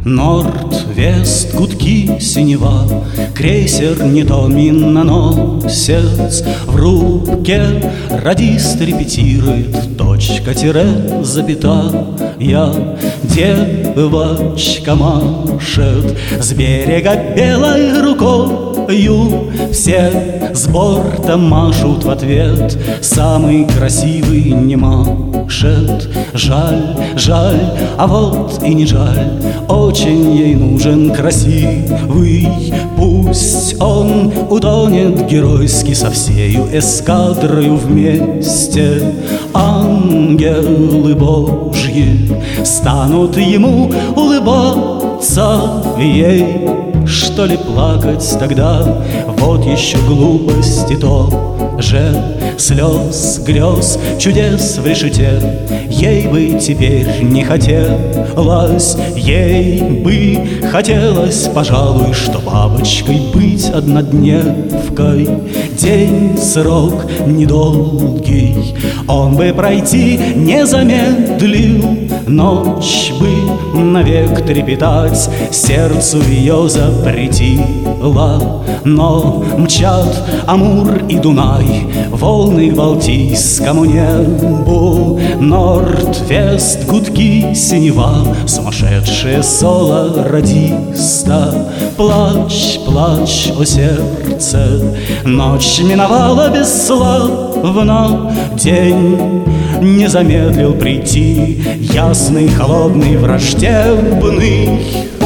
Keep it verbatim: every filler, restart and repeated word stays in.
Норд-Вест, гудки, синева, крейсер не то миноносец. В рубке радист репетирует, точка-тире, запятая. Девочка машет с берега белой рукою, все с борта машут в ответ, самый красивый не машет. Жаль, жаль, а вот и не жаль, очень ей нужен красивый. Пусть он утонет геройски со всею эскадрою вместе. Ангелы Божьи станут ему улыбаться. Ей, что ли, плакать тогда? Вот еще глупости тоже. Слез, грез, чудес в решете ей бы теперь не хотелось. Ей бы хотелось, пожалуй, что бабочкой быть однодневкой. День, срок недолгий, он бы пройти не замедлил. Ночь бы навек трепетать сердцу ее запретила. Но мчат Амур и Дунай, волны к Балтийскому небу. Норд-Вест, гудки, синева, сумасшедшее соло радиста. Плачь, плачь, о сердце, ночь миновала бесславно. День не замедлил прийти, ясный, холодный, враждебный.